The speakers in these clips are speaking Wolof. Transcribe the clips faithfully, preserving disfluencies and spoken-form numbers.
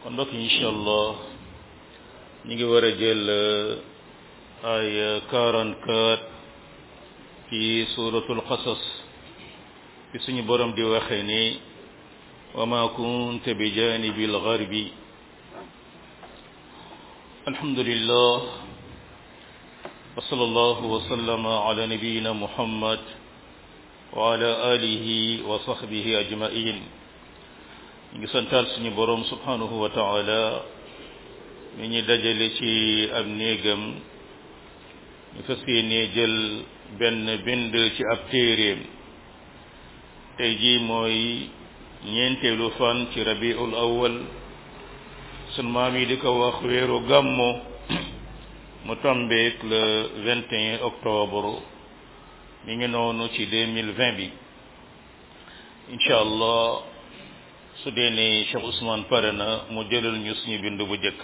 kon mbokk yi incha allah ñu ngi war a jël ay quarante-quatre ci suratul qasas fi suñu borom di waxee ni wa ma kunta bi janibil gharbi alhamdulillah wa sallallahu wa sallama ala nabiyyina muhammad wa ala alihi wa sahbihi ajma'in ñu ngi santal suñu borom subhanahu wa ta'ala mi ñu dajale ci ab néegam ñu fas yéene jël benn bind ci ab téeréem tey jii mooy ñeenteelu fan ci rabiul awwal sun maam yi di ko wax weeru gàmmo mu tombeek le vingt et un octobre mi ngi noonu ci deux mille vingt bi incha allah su dee ne Cheikh Ousmane pare na mu jëlal ñu suñu bind bu jëkk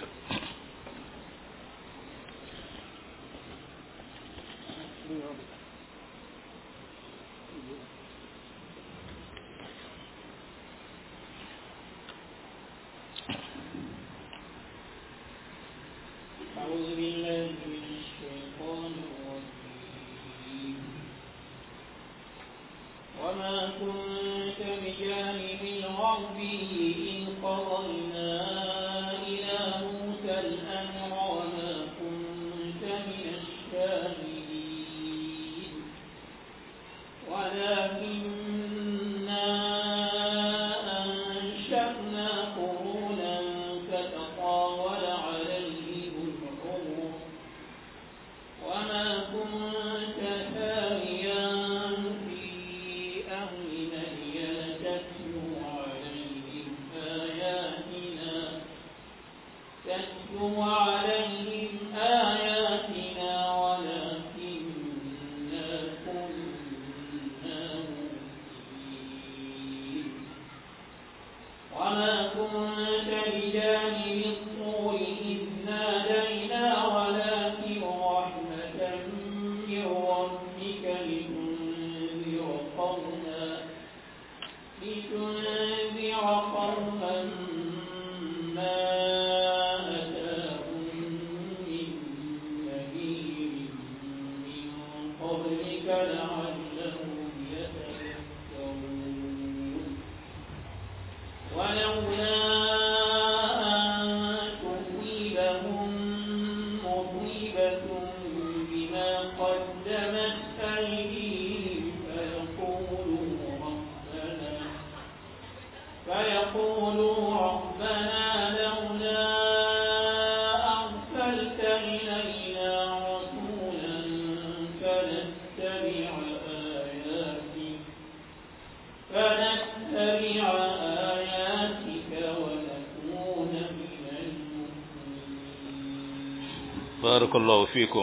barakallahu fikum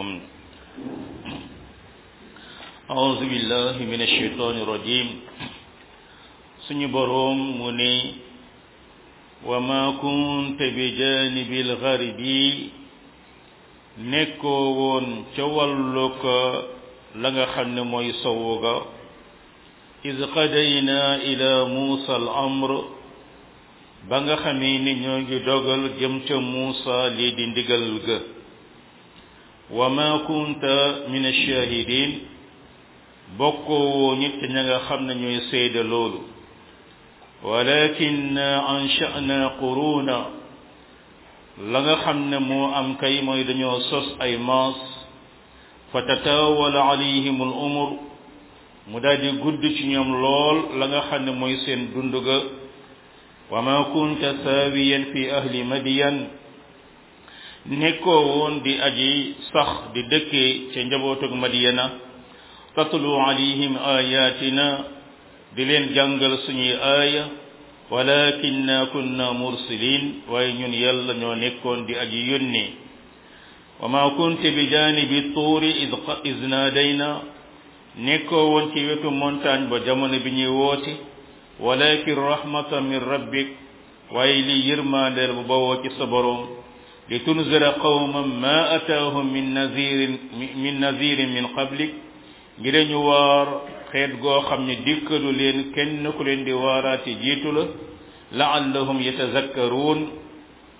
a'udhu billahi minash shaitani rajim suñu boroom mu ne wa ma kunta bi janibil gharbi nekkoo woon ca wàllug la nga xam ne mooy sowu ga iz qadayna ila Musa al amr ba nga xamee ni ñoo ngi dogal jëm ca Musa lii di ndigal ga wa ma kunta min ash-shahidin bokkoo nit ña nga xam ne ñooy seede loolu walakin ansha'na quruna la nga xam ne moo am kay mooy dañoo sos ay maas fa tatawala alayhim al umur mu daldi gudd ci ñoom lool la nga xam ne mooy seen dund ga wa ma kunta saawiyan fi ahli madyan nekkoo woon di aji sax di dëkkee ca njabootug madiyana tatlu alayhim ayatina di leen jàngal suñuy aaya walakinna kunna mursilin waaye ñun yàlla ñoo nekkoon di aji yónni wa ma kunta bi janibi tuuri iz naadayna nekkoo woon ci wetu montagne ba jamono bi ñuy woote walakin rahmatan min rabbik waaye li yërmaandeel bu bawoo ci sa borom li tunzira qawman ma ataahum min nazirin min nazirin min qablik ngir ñu waar xeet goo xam ne dikkalu leen kenn ku leen di waaraati jiitu la la'allahum yatazakkaruun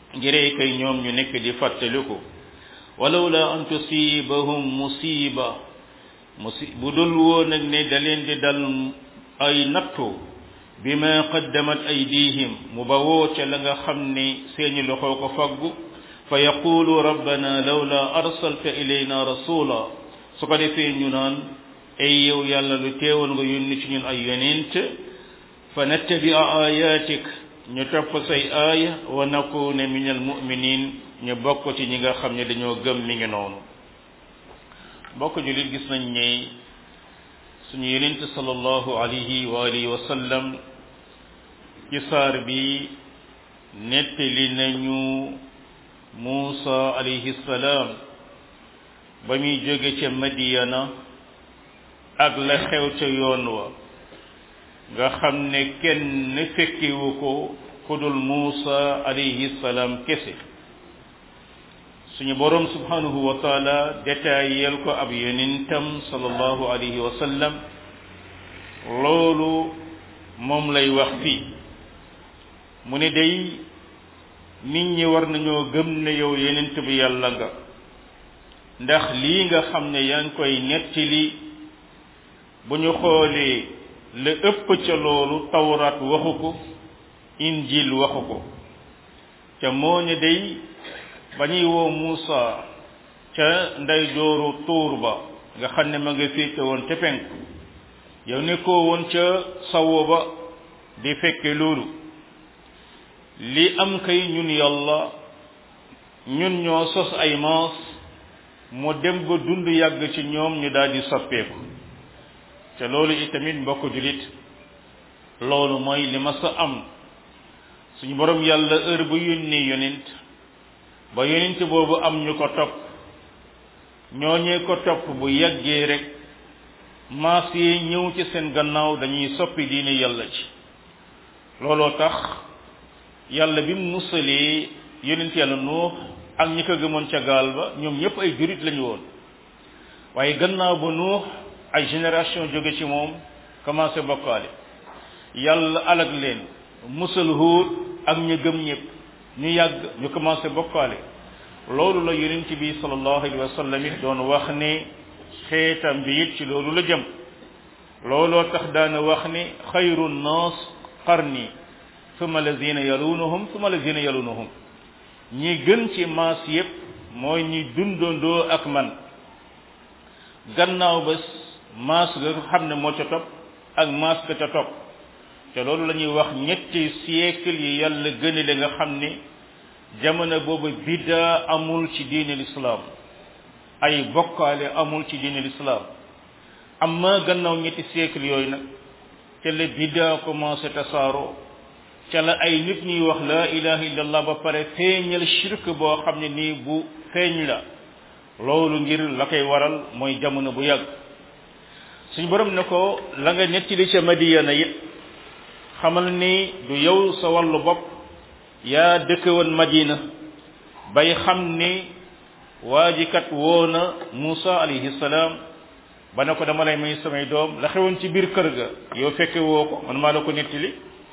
ngiree kay ñoom ñu nekk di fàttaliku walawla an tusibahum musiba musi bu dul woon nag ne da leen di dal ay nattu bima qaddamat aydihim mu bawoo ca la nga xam ne seeni loxoo ko faggu fa yaqulu rabbana lawla arsalta ilayna rasula su ko defee ñu naan ay yow yàlla lu teewoon nga yónni ci ñun ay yonent fa nattabia ayatik ñu topp say aaya wa nakuna min al muminin ñu bokk ci ñi nga xam ne dañoo gëm mi ngi noonu bokk julit gis nañ ne suñu yonent sallallahu alayhi wa alihi wa sallam ci saar bi nettali nañu Muusa alayhi salaam ba muy jóge ca Madiyana ak la xew ca yoon wa nga xam ne kenn fekkiwu ko ku dul Muusa alayhi salaam kese suñu boroom subhanahu wa taala détaillel ko ab yonentam sallallahu alayhi wa sallam loolu moom lay wax fii mu ne day nit ñi war nañoo gëm ne yow yonent bi yàlla nga ndax lii nga xam ne yaa ngi koy nettali bu ñu xoolee la ëpp ca loolu tawraat waxu ko injil waxu ko ca moo ne day ba ñuy woo Muusa ca nday jooru tuur ba nga xam ne ma nga féete woon te penk yow nekkoo woon ca sawo ba di fekke loolu li am kay ñun yàlla ñun ñoo sos ay maas mu dem ba dund yàgg ci ñoom ñu daal di soppeeku te loolu itamit mbokk julit loolu mooy li ma sa am suñu borom yàlla heure bu yónnee yonent ba yonent boobu am ñu ko topp ñooñee ko topp bu yàggee rek maas yi ñëw ci seen gannaaw dañuy soppi diine yàlla ci looloo tax yàlla bi mu musalee yonent yàlla Nuux ak ñi ko gëmoon ca gaal ba ñoom ñëpp ay jurit lañu woon waaye gannaaw ba Nuux ay génération jóge ci moom commencé bokkaale yàlla alag leen musal Huud ak ñu gëm ñëpp ñu yàgg ñu commencé bokkaale loolu la yonent bi sallallahu alayhi wa sallam it doon wax ne xeetam bi it ci loolu la jëm looloo tax daana wax ne xayru nnaas qarni summa lazina yalunahum summa lazina yalunahum ñi gën ci maas yépp mooy ñi dundandoo ak man gannaaw bés maas ga xam ne moo ca topp ak maas ga ca topp te loolu la ñuy wax ñetti siècle yi yàlla gënale nga xam ne jamono boobu biddaa amul ci diine l'islam ay bokkaale amul ci diine l'islam amma gannaaw ñetti siècle yooyu nag ca la biddaa commencé tasaaroo ca la ay nit ñuy wax la ilaha illallah ba pare feeñal shirk boo xam ne nii bu feeñ la loolu ngir la koy waral mooy jamono bu yàgg suñu borom ne ko la nga nettali ca Madiyana it xamal ni du yow sa wàllu bopp yaa dëkk woon Madina bay xam ni waa ji kat woo na Muusa alayhi salaam ba ne ko dama lay may samay doom la xewoon ci biir kër ga yow fekke woo ko man maa la ko nettali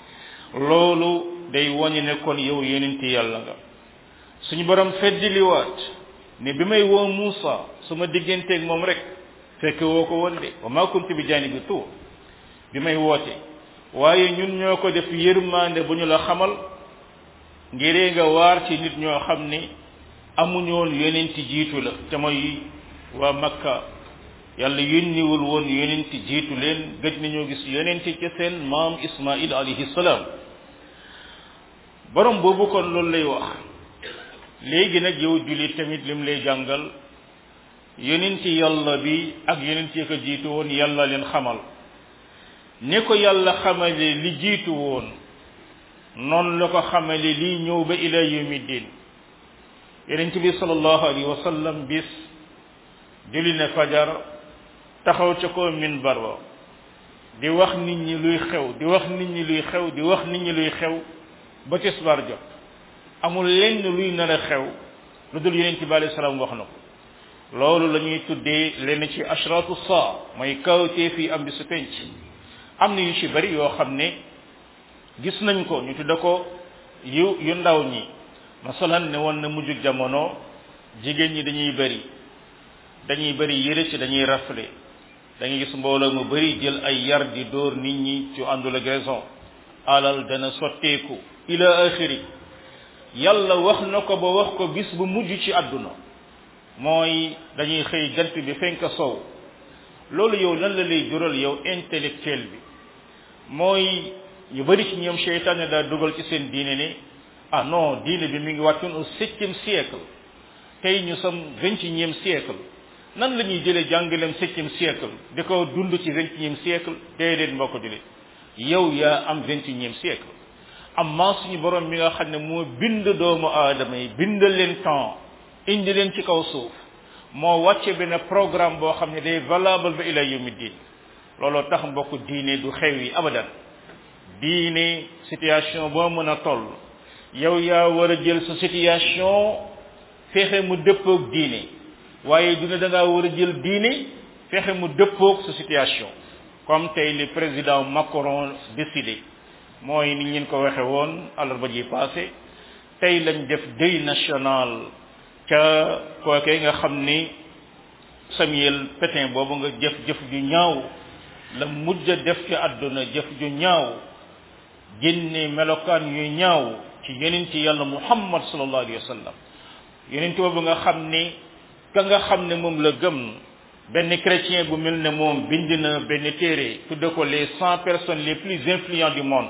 loolu day woññi ne kon yow yonenti yàlla nga suñu borom feddiliwaat ne bi may woo Muusa suma digganteeg moom rek fekke woo ko woon de wa maa kuntu bi jaanibi tuur bi may woote waaye ñun ñoo ko def yërmande bu ñu la xamal ngiree nga waar ci nit ñoo xam ni amuñu woon yonenti jiitu la te mooy waa Makka yàlla yónniwul woon yonenti jiitu leen gëj nañoo gis yonenti ci seen maam Ismaïl alayhi salaam borom boobu kon loolu lay wax léegi nag yow jullit tamit lim lay jàngal yonenti yàlla bi ak yonenti yi ko jiitu woon yàlla leen xamal ne ko yàlla xamale li jiitu woon noonu la ko xamale lii ñëw ba ila yawmi din yonent bi sallallahu alayhi wa sallam bis julli na fajar taxaw ca ko minbar ba di wax nit ñi luy xew di wax nit ñi luy xew di wax nit ñi luy xew ba tisbaar jot amul lenn luy nar a xew lu dul yonent bi alayhi salaam wax na ko loolu la ñuy tuddee lenn ci ashratu saa mooy kawtee fii am bi su penc am na yu ci bari yoo xam ne gis nañ ko ñu tudde ko yu yu ndaw ñi masalan ne woon na mujjug jamono jigéen ñi dañuy bëri dañuy bëri yére ci dañuy rafle da ngay gis mbooloo mu bëri jël ay yar di dóor nit ñi ci àndul ak raison alal dana sotteeku ila axiri yàlla wax na ko ba wax ko bis bu mujj ci àdduna mooy dañuy xëy jant bi fenk sow loolu yow lan la lay jural yow intellectuel bi mooy ñu bëri ci ñoom seytaane daa dugal ci seen diine ne ah non diine bi mi ngi wàccoon au septième siècle tey ñu sam vingt et unième siècle nan la ñuy jëlee jàngaleem septième siècle di ko dund ci vingt et unième siècle déedéet mbokk jullit yow yaa am vingt et unième siècle amma suñu borom mi nga xam ne moo bind doomu aadama yi bindal leen temps indi leen ci kaw suuf moo wàcce benn programme boo xam ne day valable ba ila yawmi diin looloo tax mbokk diine du xew yi abadan diine situation boo mën a toll yow yaa war a jël sa situation fexe mu dëppoog diine waaye dina da ngaa war a jël diine fexe mu dëppoog sa situation comme tey li président Macron décidé mooy ni ñu ko waxe woon àllarba ji passé tey lañ def deuil national ca kookee nga xam ni Samuel Pétain boobu nga jëf jëf ju ñaaw la mujj a def ci àdduna jëf ju ñaaw génne melokaan yu ñaaw ci yeneen ci yàlla Muhammad sallallahu alayhi wa sallam yeneen boobu nga xam ni ka nga xam ne moom la gëm benn chrétien bu mel ne moom bind na benn téere tudde ko les cent personnes les plus influentes du monde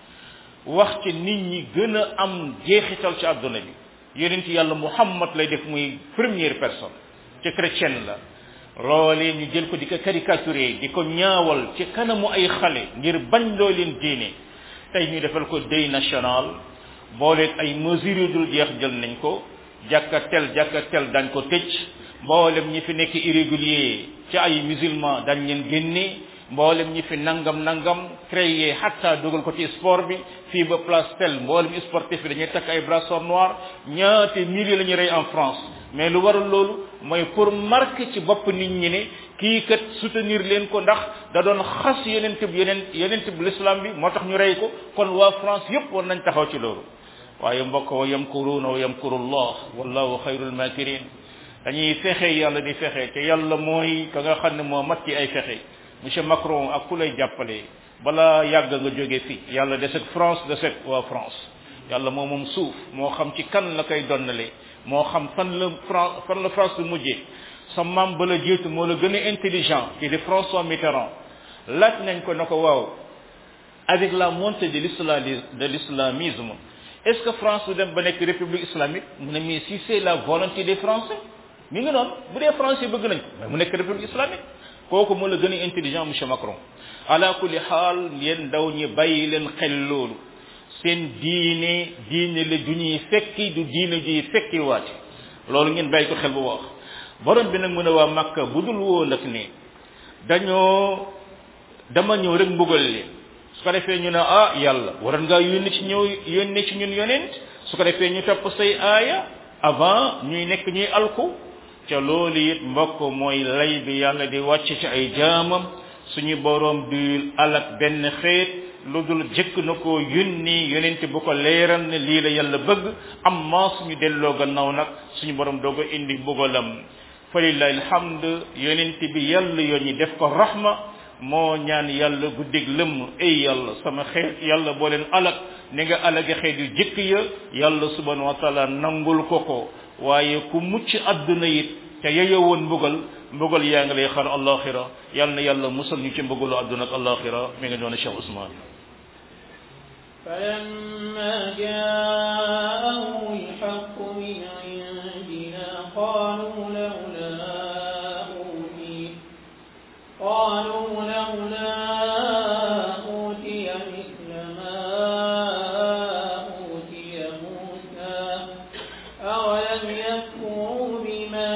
wax ci nit ñi gën a am jeexital ci àdduna bi yeneen ci yàlla Muhammad lay def muy première personne ci chrétienne la loolee ñu jël ko di ko caricaturer di ko ñaawal ci kanamu ay xale ngir bañ loo leen diine tey ñu defal ko deuil national booleeg ay mesures yu dul jeex jël nañ ko jàkka tel jàkka tel dañ ko tëj mboolem ñi fi nekk irrégulier ci ay musulman dañ leen génne mboolem ñi fi nangam nangam créé hatta dugal ko ci sport bi fii ba place tel mboolem sportif bi dañuy takk ay brassard noir ñaate milliers la ñu rey en France mais lu waral loolu mooy pour marquer ci bopp nit ñi ne kii kat soutenir leen ko ndax da doon xas yeneen tib yeneen yeneen tib l'islam bi moo tax ñu rey ko kon waa France yépp war nañ taxaw ci loolu waaye mbokk wa yamkuruuna wa yamkurullah wallahu xayrul makirin dañuy fexe yàlla di fexe te yàlla mooy ka nga xam ne moo mat ci ay fexe monsieur Macron ak ku lay jàppale balaa yàgg nga jóge fi yàlla des ak France des ak waa France yàlla moo moom suuf moo xam ci kan la koy donnale moo xam fan la France fan la France bi mujjee sa maam ba la jiitu moo la gën a intelligent ci di François Mitterrand laaj nañ ko na ko waaw avec la montée de l'islam de l'islamisme est-ce que France du dem ba nekk république islamique mu ne mais si c'est la volonté des Français mi ngi noonu bu dee Français bëgg nañ mais mu nekk république islamique kooku moo la gën a intelligent monsieur Macron ala kulli xaal yéen ndaw ñi bàyyi leen xel loolu seen diine diine la du ñuy fekki du diine juy fekki waate loolu ngeen bàyyi ko xel bu wax borom bi nag mu ne waa Makka bu dul woo nag ne dañoo dama ñëw rek mbugal leen su ko defee ñu ne ah yàlla waroon ngaa yónni ci ñëw yónni ci ñun yonent su ko defee ñu topp say aaya avant ñuy nekk ñuy alku ca loolu it mbokk mooy lay bi yàlla di wàcc ci ay jaamam suñu boroom du alak benn xeet lu dul jëkk na ko yónni yonent bu ko leeral ne lii la yàlla bëgg amma suñu delloo gannaaw nag suñu boroom doog a indi mbugalam fa lillahi alhamd yonent bi yàlla yoon ñi def ko rahma moo ñaan yàlla guddig lëmm ay yàlla sama xeet yàlla boo leen alak ni nga alage xeet yu jëkk ya yàlla subhanahu wa taala nangul ko ko waaye ku mucc adduna it te yeyoo woon mbugal mbugal yaa ngi lay xar alaxira yal na yàlla musal ñu ci mbugalu adduna ak alaxira mi ngi doon Cheikh Ousmane فلما جاءهم الحق من عندنا قالوا لولا أوتي قالوا لولا أوتي مثل ما أوتي موسى أولم يكفروا بما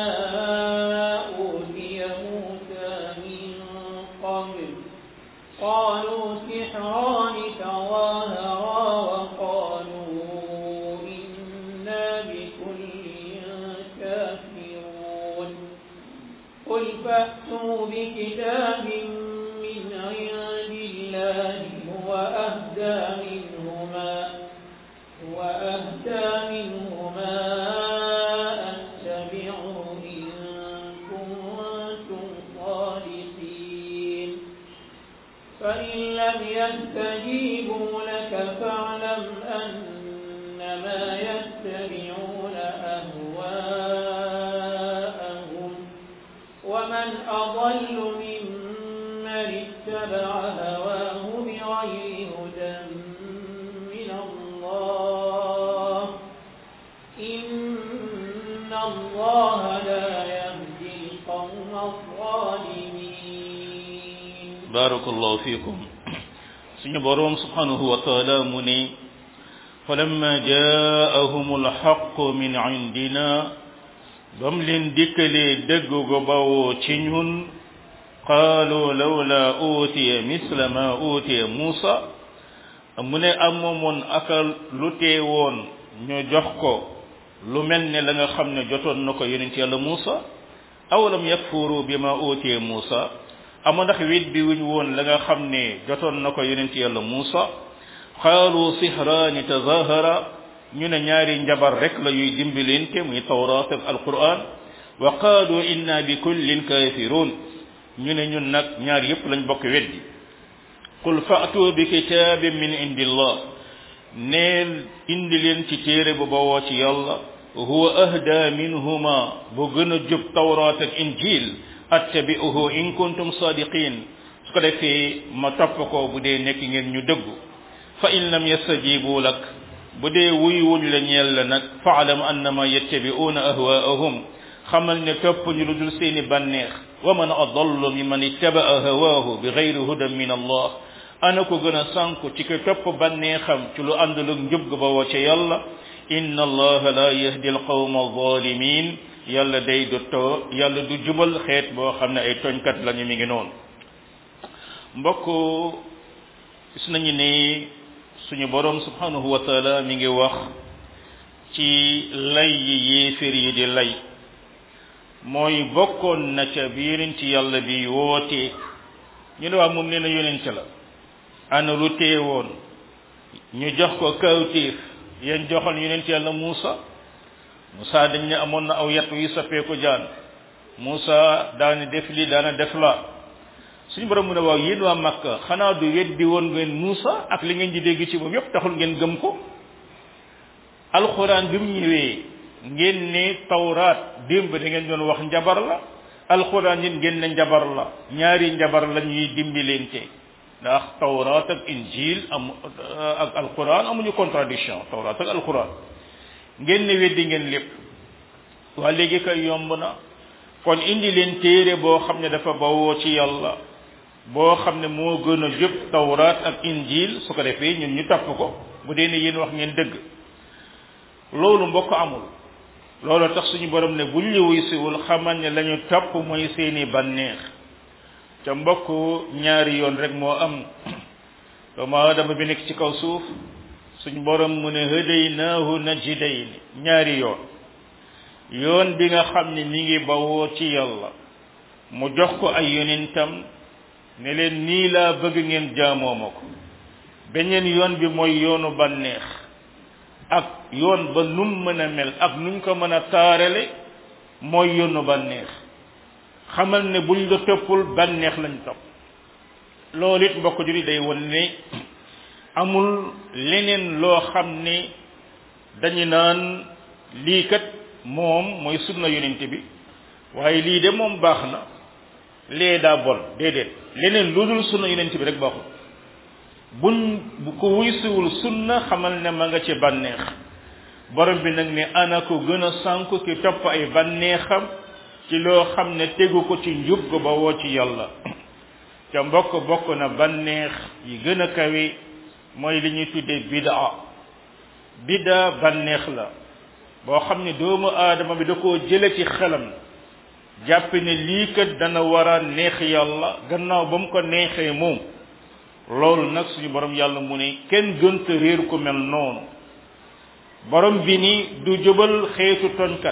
أوتي موسى من قبل قالوا سحران تظاهرا وقالوا إنا بكل كافرون قل فأتوا بكتاب من عند الله هو أهدى منهما هو أهدى منهما يتبعون أهواءهم ومن أضل ممن اتبع هواه بغير هدى من الله إن الله لا يهدي القوم الظالمين. بارك الله فيكم. سنة بروم سبحانه وتعالى مني فلما جاءهم الحق من عندنا بملن ديكلي دغو غباو تشينون قالوا لولا اوتي مثل ما اوتي موسى من اممون اكل لوتي وون ñu jox ko lu melne la nga xamne joton nako yonent yalla Musa awalam yakfuru bima utiya Musa amo ndax weddi wuñ won la nga xamne joton nako yonent yalla Musa qalu sihran tazahara ñu ne ñaari njabar rek la yuy dimbilente muy tawrat ak alquran wa qalu inna bi kullin kafirun ñu ne ñun nak ñaar yépp lañ bokk weddi qul fa'tu bi kitabin min indillah neel indi leen ci téere bu bawoo ci yàlla huwa ahda minhuma bu gën a jub tawrat ak injil attabi'uhu in kuntum sadiqin su ko defee ma topp ko bu dee nekk ngeen ñu dëggu fa in lam yastajibu lak bu dee wuy wuñ la ñeel la nag fa'lam annama yattabi'una ahwa'ahum xamal ne topp ñu lu dul seeni bànneex wa man adallu mimman ittaba'a hawaahu bi ghayri hudan min allah ana ko gëna sanku ci ko top banexam ci lu andul ak njub ba wo ci yalla inna allaha la yahdi alqawma adh-dhalimin yalla day do to yalla du jubal xet bo xamne ay toñkat lañu mi ngi non mbokk gis nañu ne suñu borom subhanahu wa ta'ala mi ngi wax ci lay yi yéfer yi di lay moy bokkon na ca biirin ci yalla bi wote ñu ne wa mom neena yonent la ana lu teewoon ñu jox ko kawtiif yeen joxal yonent yalla Musa Musa dañ ne amoon na aw yat yu soppeeku jaan Musa daana def li daana def la suñu borom mu ne waaw yéen waa Makka xanaa du weddi woon ngeen Musa ak li ngeen di dégg ci moom yépp taxul ngeen gëm ko alquran bi mu ñëwee ngeen ne tawraat démb da ngeen doon wax njabar la alquran it ngeen ne njabar la ñaari njabar la ñuy dimbilente ndax tawrat ak injil am ak alquran amuñu contradiction tawrat ak alquran ngeen ne weddi ngeen lépp waa léegi kay yomb na kon indi leen téere boo xam ne dafa bawoo ci yàlla boo xam ne moo gën a jub tawrat ak injil su ko defee ñun ñu topp ko bu dee ne yéen wax ngeen dëgg loolu mbokk amul loolu tax suñu borom ne buñ li wuy siwul xamal ne lañu topp mooy seeni bànneex ca mbokk ñaari yoon rek moo am doomu aadama bi nekk ci kaw suuf suñu borom mu ne hadaynaahu najdayn ñaari yoon yoon bi nga xam ne mi ngi bawoo ci yàlla mu jox ko ay yonentam ne leen nii laa bëgg ngeen jaamoo ma ko beneen yoon bi mooy yoonu bànneex ak yoon ba num mën a mel ak nuñ ko mën a taarale mooy yoonu bànneex xamal ne buñ la toppul bànneex lañ topp loolu it mbokk juri day won ne amul leneen loo xam ne dañu naan lii kat moom mooy sunna yonent bi waaye lii de moom baax na lee daa bon déedéet leneen lu dul sunna yonent bi rek baaxul buñ bu ko wuysiwul sunna xamal ne ma nga ci bànneex borom bi nag ne ana ko gën a sànku ki topp ay bànneexam ci loo xam ne tegu ko ci njub go ba woo ci yàlla ca mbokk bokk na bànneex yi gën a kawe mooy li ñuy tuddee bid'a bid'a bànneex la boo xam ne doomu aadama bi da koo jële ci xelam jàpp ne lii kat dana war a neex yàlla gannaaw ba mu ko neexee moom loolu nag suñu borom yàlla mu ne kenn gënta réer ku mel noonu borom bi ni du jubal xeetu toñkat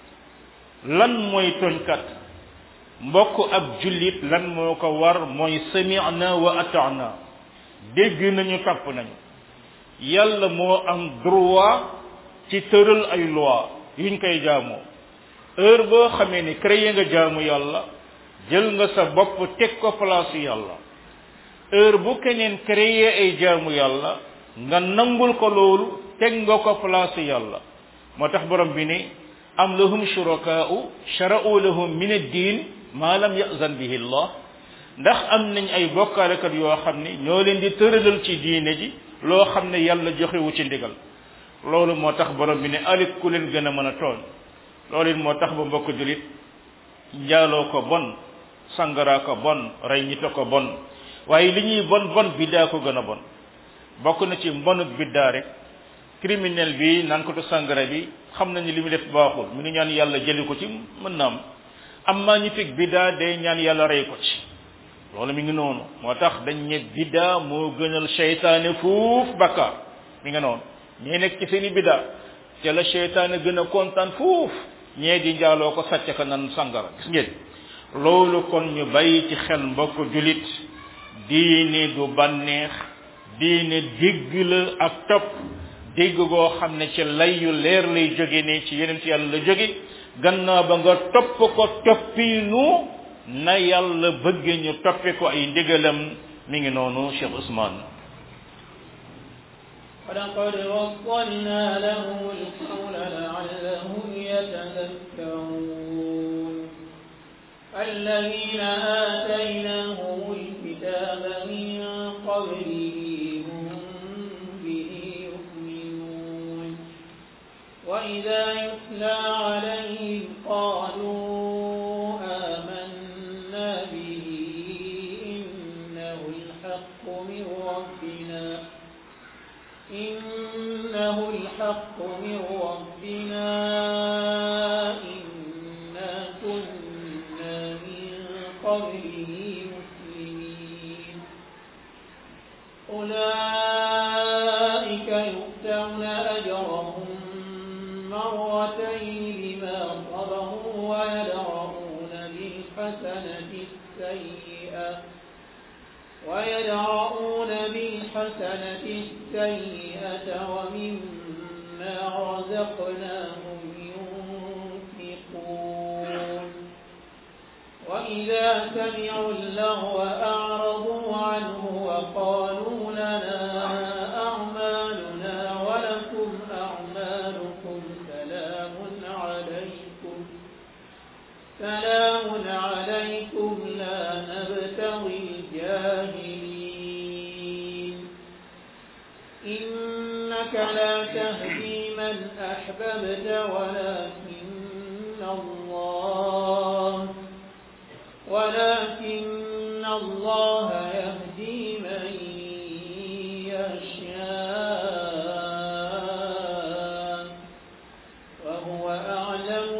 lan mooy toñkat mbokk ab jullit lan moo ko war mooy sami'na wa ata'na dégg nañu topp nañu yàlla moo am droit ci tëral ay loi yuñ koy jaamoo heure boo xamee ni créé nga jaamu yàlla jël nga sa bopp teg ko place yàlla heure bu keneen créé ay jaamu yàlla nga nangul ko loolu teg nga ko place yàlla moo tax borom bi ne am lahum shurakaa'u shara'u lahum min ad-diin maa lam ya'zan bihi Allah ndax am nañ ay bokkaalekat yoo xam ne ñoo leen di tëralal ci diine ji loo xam ne yàlla joxewu ci ndigal loolu moo tax borom bi ne alik ku leen gën a mën a tooñ loolu it moo tax ba mbokk julit njaaloo ko bon sangara ko bon rey ñita ko bon waaye li ñuy bon bon biddaa ko gën a bon bokk na ci mbonuk biddaa rek criminel bi naan ko to sangara bi xam nañu li mu def baaxul mu ngi ñaan yàlla jëli ko ci mën na am am maa ñu fig biddaa day ñaan yàlla rey ko ci loolu mi ngi noonu moo tax dañ ne biddaa moo gënal seytaane fuuf bakkaar mi ngi noonu ñee nekk ci seeni biddaa ca la seytaane gën a kontaan fuuf ñee di njaaloo ko sàcc ka nan sangara gis ngeen loolu kon ñu bàyyi ci xel mbokk julit diine du bànneex diine dégg la ak topp dégg goo xam ne ci lay yu leer lay jóge ne ci yeneen ci yàlla la jóge gannaaw ba nga topp ko toppiinu na yàlla bëgg ñu toppe ko ay ndigalam mi ngi noonu Cheikh Ousmane ولقد وصلنا لهم القول لعلهم يتذكرون الذين آتيناهم الكتاب من قبله هم به يؤمنون وإذا يتلى عليهم قالوا آمنا به إنه الحق من ربنا إنه الحق من ربنا إنا كنا من قبله مسلمين أولئك يؤتون أجرهم مرتين بما صبروا ويدرؤون بالحسنة السيئة ويدرؤون بالحسنة السيئة ومما رزقناهم ينفقون وإذا سمعوا اللغو أعرضوا عنه وقالوا لنا أعمالنا ولكم أعمالكم سلام عليكم سلام عليكم لا نبتغي الجاهلين إنك لا تهدي من أحببت ولكن الله ولكن الله يهدي من يشاء وهو أعلم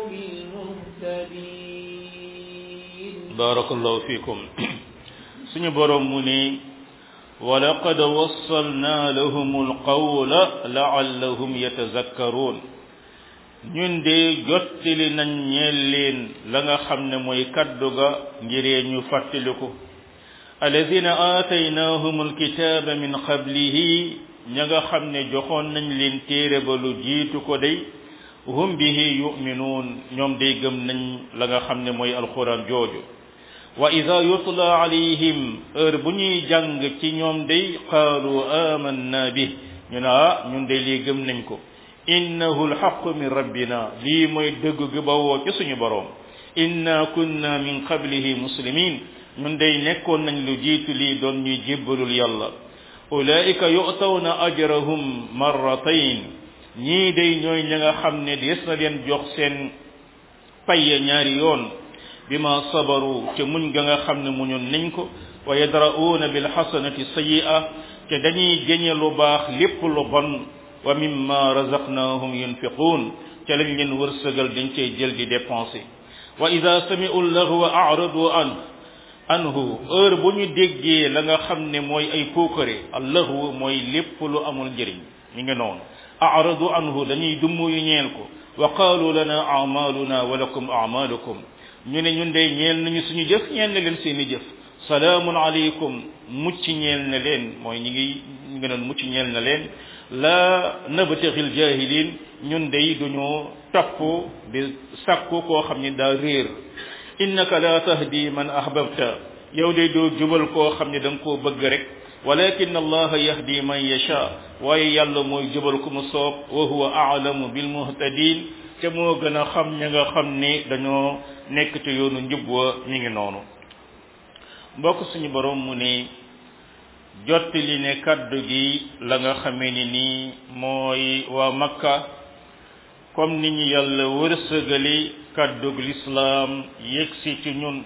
بالمهتدين بارك الله فيكم suñu borom mu ni walaqad wassalna lahumul qawla la'allahum yatazakkarun ñun de jottali nañ ñeel leen la nga xam ne mooy kaddu ga ngiree ñu fàttaliku alladhina ataynahumul kitaba min qablihi ña nga xam ne joxoon nañ leen téere ba lu jiitu ko day hum bihi yu'minun ñoom day gëm nañ la nga xam ne mooy alquran jooju wa idha yutla alayhim heure bu ñuy jàng ci ñoom day qaalu amanna bi ñu naa ñun day lii gëm nañ ko innahu alhaqqu min rabbina lii mooy dëgg gi bawoo ci suñu boroom inna kunna min qablihi muslimin ñun day nekkoon nañ lu jiitu lii doon ñuy jébbalul yàlla ulaika yu'tawna ajrahum marratayn ñii day ñooy ña nga xam ne des na leen jox seen paye ñaari yoon bima sabaru te muñ ga nga xam ne muñoon nañ ko wa yadra'una bil hasanati sayyi'a te dañuy génne lu baax lépp lu bon wa mimma razaqnahum yunfiqun te lañ leen wërsëgal dañ cey jël di dépenser wa idha sami'u llaghwa a'radu an anhu heure bu ñu déggee la nga xam ne mooy ay puukare allahu mooy lépp lu amul njëriñ mi ngi noonu a'radu anhu dañuy dummu yu ñeel ko wa qalu lana a'maluna wa lakum a'malukum ñu ne ñun day ñeel nañu suñu jëf ñeel na leen seeni jëf salaamun alaykum mucc ñeel na leen mooy ñi ngi ñu ngi doon mucc ñeel na leen la nabtaxil jahilin ñun day duñu topp di sàkku koo xam ne daa réer innaka la tahdi man ahbabta yow day doo jubal koo xam ne da nga koo bëgg rek walakin allah yahdi man yasha waaye yàlla mooy jubal ku mu soob wa huwa a'lamu bil muhtadin te moo gën a xam ña nga xam ni dañoo nekk ci yoonu njub wa ñi ngi noonu mbokk suñu borom mu ne jottali ne kaddu gi la nga xamee ni nii mooy waa Makka comme ni ñu yàlla wërsëgali kaddug lislaam yegsi ci ñun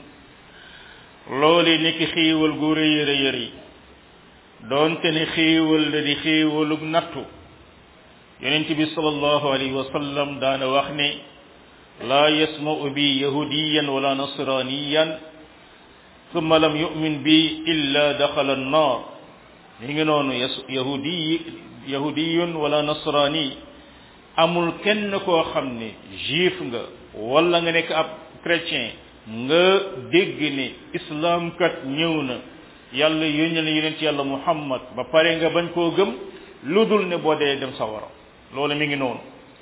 loole nekk xéewal gu rëy rëy rëy doonte ne xéewal la di xéewalug nattu yonent bi sallallahu alayhi wa sallam daana wax ne laa yasma'u bi yahudiyan wala nasraniyan thumma lam yu'min bi illa daxala an-naar li ngi noonu yahudi yahudiyun wala nasrani amul kenn koo xam ne juif nga wala nga nekk ab chrétien nga dégg ne islam kat ñëw na yàlla yónni na yonent yàlla muhammad ba pare nga bañ koo gëm lu dul ne boo dee dem sawara loolu mi ngi noonu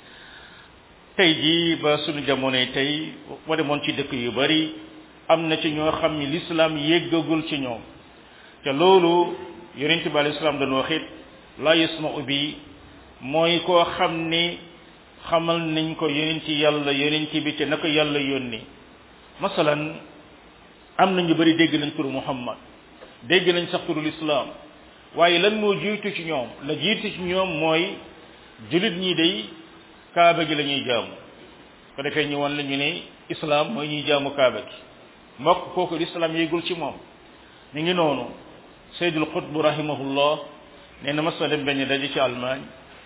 tey jii ba sunu jamonoy tey boo demoon ci dëkk yu bari am na ci ñoo xam ni l'islam yéggagul ci ñoom te loolu yonent bi alayhi salaam dañu waxit la yasma'u bi mooy koo xam ni xamal nañ ko yonent yàlla yonent bi te na ko yàlla yónni masalan am na ñu bari dégg nañ turu muhammad dégg nañ sax turu l'islam waaye lan moo jiitu ci ñoom la jiitu ci ñoom mooy julit ñi day kaaba gi la ñuy jaamu ko defee ñu wan la ñu ne islam mooy ñuy jaamu kaaba gi mbokk kooku l'islam yéegul ci moom ñu ngi noonu Seydul Qutb rahimahullah nee na mas na dem benn daje ci Allemagne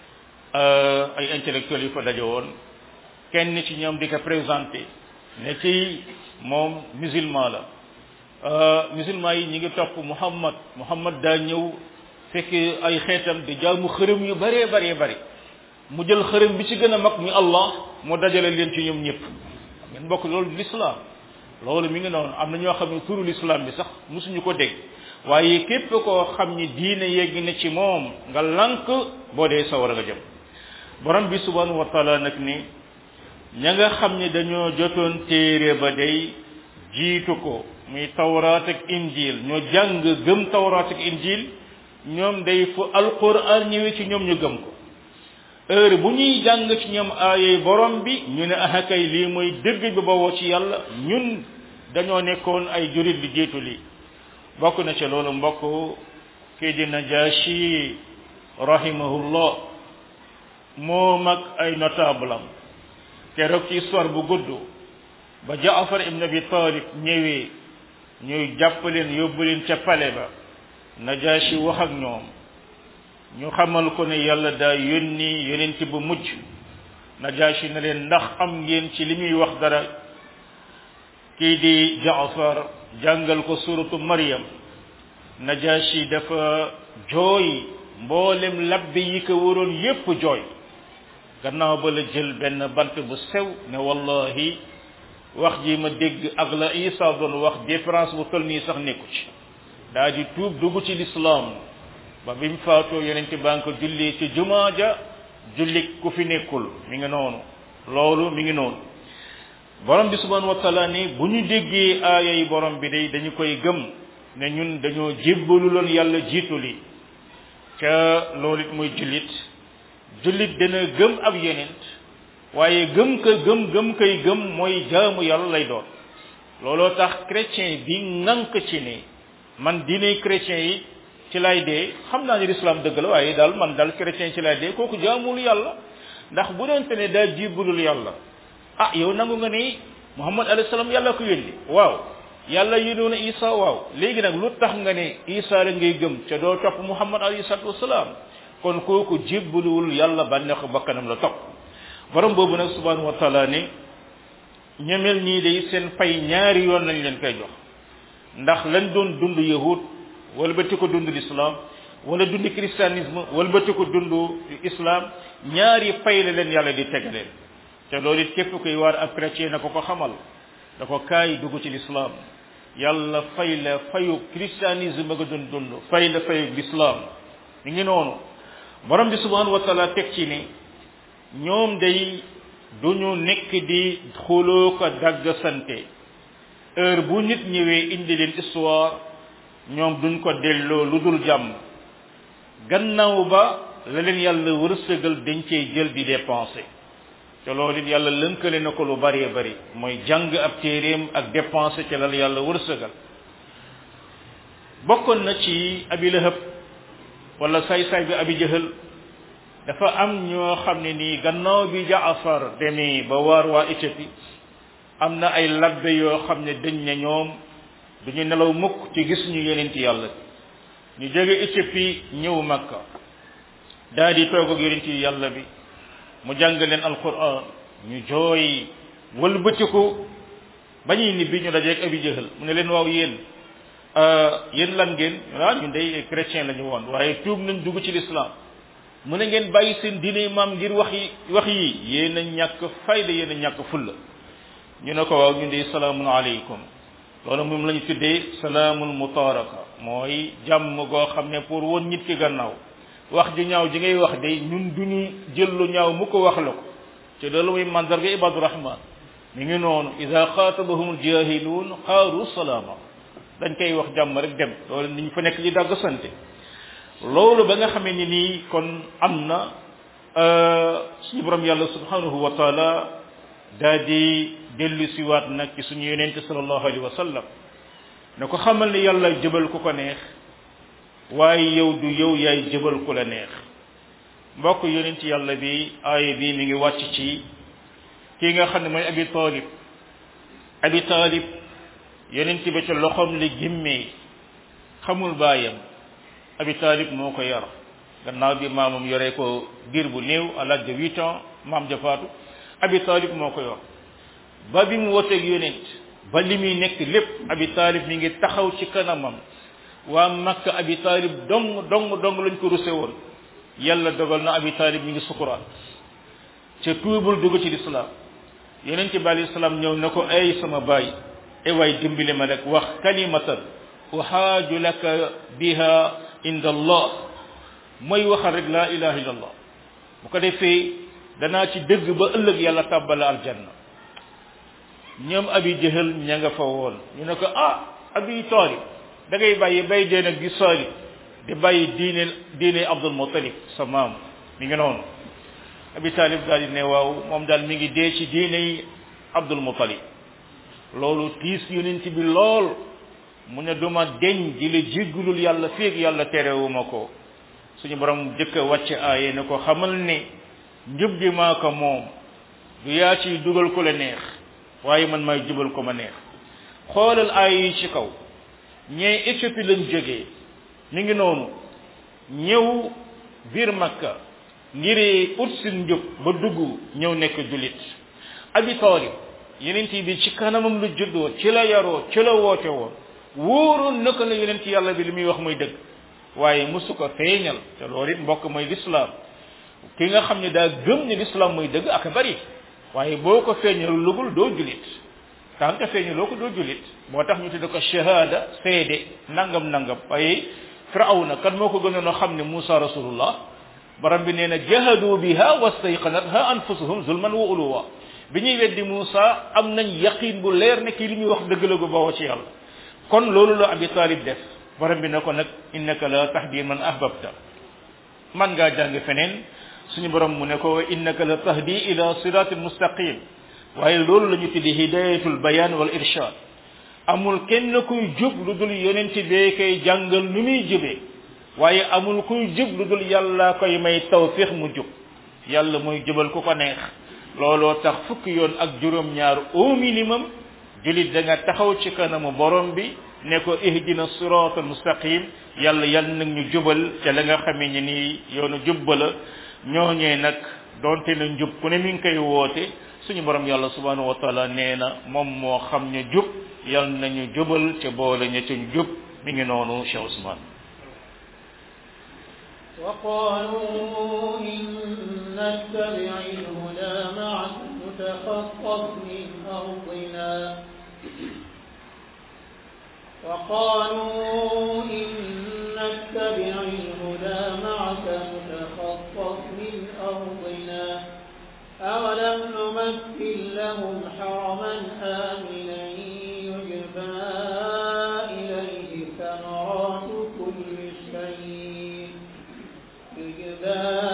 ay intellectuels yu fa daje woon kenn ci ñoom di ko présenté ne ci moom musulman la musulman yi ñi ngi topp Muhammad Muhammad daa ñëw fekk ay xeetam di jaamu xërëm yu bëree bëree bëri mu jël xërëm bi ci gën a mag muy Allah mu dajale leen ci ñoom ñëpp ngeen bokk loolu l'islam loolu mi ngi noonu am na ñoo xam ne turu l'islam bi sax mosuñu ko dégg waaye képp koo xam ni diine yegg na ci moom nga lank boo dee sawar nga jëm borom bi subhanahu wa taala nag ni ña nga xam ni dañoo jotoon téere ba day jiitu ko muy tawraat ak injil ñoo jàng gëm tawraat ak injil ñoom day fu alquran ñëwee ci ñoom ñu gëm ko heure bu ñuy jàng ci ñoom aayey borom bi ñu ne ahakay lii mooy dëgg bi bawoo ci yàlla ñun dañoo nekkoon ay jurit li jiitu lii bokk na ci loolu mbokk kii di Najashi rahimahullah moom ak ay notable am keroog ci histoire bu gudd ba Jaafar ibn Abi Talib ñëwee ñuy jàpp leen yóbbu leen ca pale ba Najashi wax ak ñoom ñu xamal ko ne yàlla daa yónni yonent bu mujj Najashi ne leen ndax am ngeen ci li muy wax dara kii di Jaafar jàngal ko suratu Maryam Najashi dafa jooy mboolem labbe yi ko waroon yépp jooy gannaaw ba la jël benn bant bu sew ne wallahi wax ji ma dégg ak la Isa doon wax différence bu toll nii sax nekku ci daa di tuub dugg ci l'islam ba bi mu faatoo yonent baa ngi ko jullee ci jumaa ja julli ku fi nekkul mi ngi noonu loolu mi ngi noonu borom bi subhanahu wa taala ni bu ñu déggee aaya yi borom bi day dañu koy gëm ne ñun dañoo jébbalu loon yàlla jiitu li ca loolu it muy jullit jullit dana gëm ab yonent waaye gëm ka gëm gëm koy gëm mooy jaamu yàlla lay doon looloo tax chrétien bi ŋànk ci ne man diine chrétien yi ci lay dee xam naa ni l'islam dëgg la waaye daal man daal chrétien ci lay dee kooku jaamul yàlla ndax bu doonte ne daa jébbalul yàlla ah yow nangu nga ni Muhammad alayhi salaam yàlla ko yónni waaw yàlla yónnoon na Isa waaw léegi nag lu tax nga ne Isa la ngay gëm ca doo topp Muhammad alayhi salaatu wasalaam kon kooku jébbaluwul yàlla bànneexu bakkanam la topp borom boobu nag subhanahu wa taala ne ñemel ñii day seen fay ñaari yoon lañ leen koy jox ndax lañ doon dund yahud wala ba ti ko dund l'islam wala dund christianisme wala ba ti ko dund islam ñaari fay la leen yàlla di tegaleen te loolu it képp koy waar ab chrétien na ko ko xamal da ko kaay dugg ci l'islam yàlla fay la fayu christianisme nga doon dund fay la fayu l'islam mi ngi noonu borom bi subhanahu wa taala teg ci ni ñoom day duñu nekk di xuloo ko dagg sante heure bu nit ñëwee indi leen histoire ñoom duñ ko delloo lu dul jàmm gannaaw ba la leen yàlla wërsëgal dañ cey jël di dépenser te loolu it yàlla lënkale na ko lu bëree bëri mooy jàng ab téeréem ak dépenser ca la yàlla wërsëgal bokkoon na ci abi lahab wala say-say bi abi jahal dafa am ñoo xam ne nii gannaaw bi jaafar demee ba waar waa Éthiopie am na ay labbe yoo xam ne dañ ne ñoom duñu nelaw mukk ci gis ñu yonent yàlla ñu jóge Éthiopie ñëw Makka daal di toog ak yonent yàlla bi mu jàng leen alquran ñu jooy wëlbatiku ba ñuy nibbi ñu dajeeg abi jahal mu ne leen waaw yéen yéen lan ngeen ah ñun day chrétien la ñu woon waaye tuub nañ dugg ci l'islam mu ne ngeen bàyyi seen diine maam ngir wax yi wax yi yéen a ñàkk fayda yéen a ñàkk fulla ñu ne ko waaw ñun de salaamun aleykum loolu moom la ñu tuddee salaamul mutaraka mooy jàmm goo xam ne pour woon nit ki gannaaw wax ju ñaaw ji ngay wax de ñun duñu jël lu ñaaw mu ko wax la ko te loolu muy mandarga ibadu rahman mi ngi noonu ida xaatabahum aljahiluun xaaru salaama dañ koy wax jàmm rek dem loolu niñ fa nekk di dagg sante loolu ba nga xamee ni nii kon am na suñu borom yàlla subhanahu wa taala daa di dellu siwaat nag ci suñu yonente sallallahu alayhi wa sallam ne ko xamal ne yàlla jëbal ku ko neex waaye yow du yow yaay jëbal ku la neex mbokk yonent yàlla bi aaya bi mi ngi wàcc ci kii nga xam ne mooy abi talib abi talib yonent ba ca loxoom li gimmee xamul baayam abi talib moo ko yar gannaaw bi maamam yoree ko diir bu néew à l'âge de huit ans maam ja faatu abi talib moo ko yor ba bi mu woteeg yonent ba li muy nekk lépp abi talib mi ngi taxaw ci kanamam waa Makka abi talib dong dong dong lañ ko ruse woon yàlla dogal na abi talib mi ngi sukuraat ca tuubul dugg ci lislaam yonent bi alayhi salaam ñëw na ko ay sama baay e waay dimbali ma rek wax kalimatan uhaaju laka biha inda allah mooy waxal rek laa ilaha illa allah bu ko defee danaa ci dëgg ba ëllëg yàlla tàbbala aljanna ñoom abi jahal ña nga fa woon ñu ne ko ah abi talib da ngay bàyyi bay dee nag di saalib di bàyyi diine diine abdul muttalib sa maam mi ngi noonu abi talib daal di ne waaw moom daal mi ngi dee ci diine yi abdul muttalib loolu tiis yonent bi lool mu ne duma deñ di la jéggulul yàlla féeg yàlla terewuma ko suñu borom jëkk a wàcc aaye ne ko xamal ne njub gi maa ko moom du yaa ciy dugal ko la neex waaye man may jubal ko ma neex xoolal aaya yi ci kaw ñee Éthiopie lañ jógee mi ngi noonu ñëw biir Makka ngir ut seen njub ba dugg ñëw nekk jullit abi talib yonent bi ci kanamam lu juddoo ci la yaroo ci la woote woon wóoroon naka la yonent yàlla bi li muy wax muy dëgg waaye mosu ko feeñal te loolu it mbokk mooy lislaam ki nga xam ne daa gëm ne lislaam mooy dëgg ak bari waaye boo ko feeñal lugul doo julit tant que feeñaloo ko doo julit moo tax ñu tudde ko shahada seede nangam nangam waaye firawna kan moo ko gënoon a xam ne Musa rasulullah borom bi nee na jahadu biha wastayqanatha anfusuhum zulman wa uluwa bi ñuy weddi Musa am nañ yaqin bu leer ne kii li ñuy wax dëgg la gu bawoo ci yàlla kon loolu la abi talib def borom bi ne ko nag innaka la tahdi man ahbabta man ngaa jàng feneen suñu borom mu ne ko innaka la tahdi ila siratin mustaqim waaye loolu la ñu tuddi hidayatul bayan wal irshad amul kenn kuy jub lu dul yonent bee koy jàngal nu muy jubee waaye amul kuy jub lu dul yàlla koy may tawfiq mu jub yàlla mooy jubal ku ko neex looloo tax fukki yoon ak juróom ñaar au minimum julit da nga taxaw ci kanamu borom bi ne ko ihdina siratal mustaqim yàlla yal nag ñu jubal ca la nga xamee ne nii yoonu jubba la ñooñee nag donte na njub ku ne mi ngi koy woote suñu borom yàlla subhanahu wa taala nee na moom moo xam ñu jub yal nañu jubal ca boole ña ca jub mi ngi noonu Cheikh Ousmane وقالوا إن نتبع الهدى معك نتخطف من أرضنا وقالوا إن نتبع الهدى معك نتخطف من أرضنا أولم نمثل لهم حرما آمنا يجبى إليه ثمرات كل شيء يجبى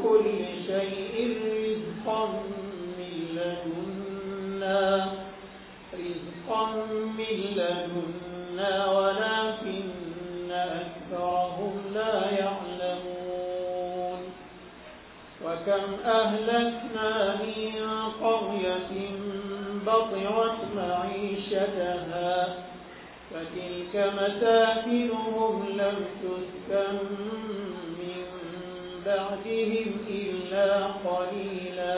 كل شيء رزقا من لدنا رزقا من لدنا ولكن أكثرهم لا يعلمون وكم أهلكنا من قرية بطرت معيشتها فتلك مساكنهم لم تسكن من بعدهم إلا قليلا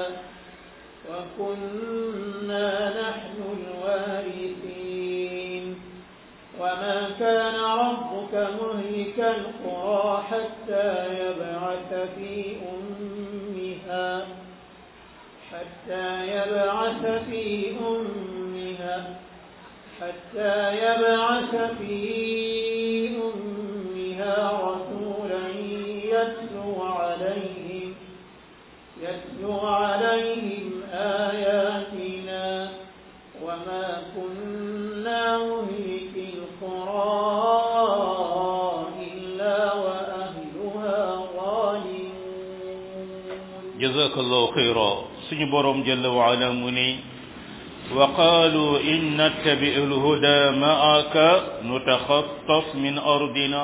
وكنا نحن الوارثين وما كان ربك مهلك القرى حتى يبعث في أمها حتى يبعث في أمها حتى يبعث في أمها رسولا يتلو عليهم يتلو عليهم آياتنا وما كنا مهلك القرى إلا وأهلها ظالمون. جزاك الله خيرا. سني بروم جل وعلا مني وقالوا إن نتبع الهدى معك نتخطف من أرضنا.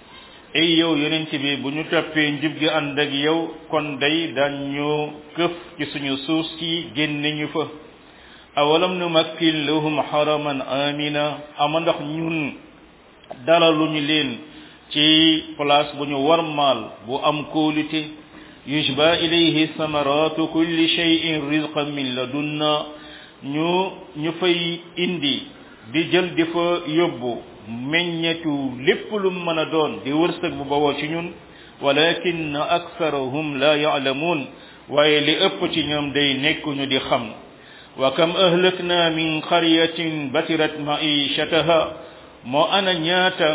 ay yow yonent bi bu ñu toppee njub gi ànd ak yow kon day dañu këf ci suñu suuf si génne ñu fa awalam numakkin lahum haraman amina ama ndax ñun dalaluñu leen ci place bu ñu warmaal bu am kóolute yushba ilayhi samaratu kulli shay'in rizqan min ladunna ñu ñu fay indi di jël di fa yóbbu meññetu lépp lu mën a doon di wërsëg bu bawoo ci ñun walakin aktharuhum la ya'lamun waaye li ëpp ci ñoom day nekkuñu di xam wa kam ahlakna min qaryatin batirat ma'ishataha moo ana ñaata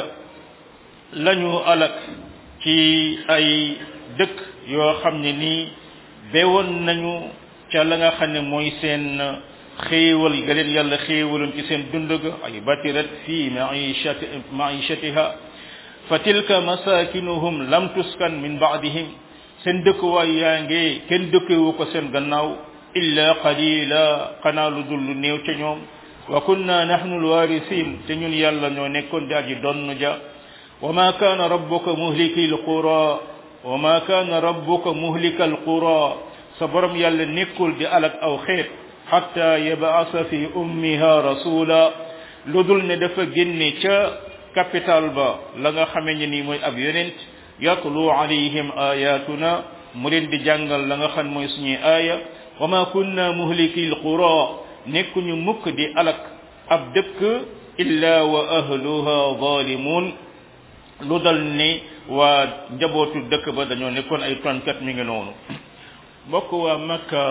lañu alak ci ay dëkk yoo xam ne nii bewoon nañu ca la nga xam ne mooy seen xéewal ga leen yàlla xéewaloon ci seen dund ga ay batirat fi maishati maishatiha fa tilka masakinuhum lam tuskan min ba'dihim seen dëkkuwaay yaa ngi kenn dëkkewu ko seen gannaaw illa qalila xanaa lu dul lu néew ca ñoom wa kunna nahnu alwarisin te ñun yàlla ñoo nekkoon di aji donn ja wa ma kana rabbuka muhliki alqura wa ma kana rabbuka muhlika alqura sa borom yàlla nekkul di alak aw xeet hatta yab'asa fi ummiha rasula ludul ne dafa génne ca capital ba la nga xamee ni mooy ab yonent yatlu alayhim ayatuna mu leen di jàngal la nga xam mooy suñuy aaya wa ma kunna muhliki alqura nekkuñu mukk di alak ab dëkk illa wa ahluha zalimun lu dal ni waa njabootu dëkk ba dañoo nekkoon ay tooñkat mi ngi noonu bokk waa Makka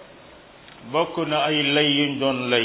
bokk na ay lay yuñ doon lay